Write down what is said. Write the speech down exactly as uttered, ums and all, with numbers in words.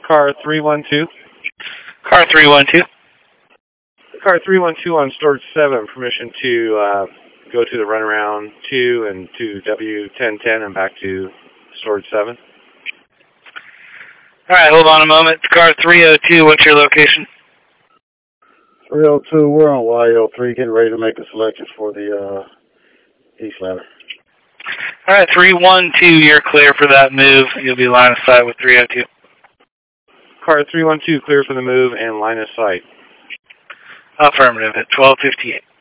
Car three one two. Car three one two. Car three one two on Storage seven. Permission to uh, go to the runaround two and to W ten ten and back to Storage seven. All right, hold on a moment. Car three oh two, what's your location? three oh two, we're on Y L three, getting ready to make a selection for the uh, East Ladder. All right, three one two, you're clear for that move. You'll be line of sight with three oh two. Car three one two, clear for the move and line of sight. Affirmative at twelve fifty-eight.